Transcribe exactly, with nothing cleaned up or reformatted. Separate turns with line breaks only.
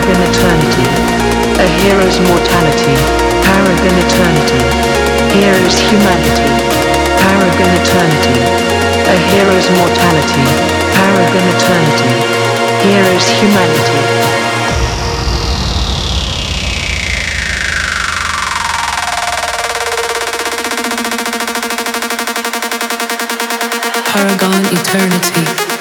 Paragon eternity. A hero's mortality. Paragon eternity. Hero's humanity. Paragon eternity. A hero's mortality. Paragon eternity. Hero's humanity.
Paragon eternity.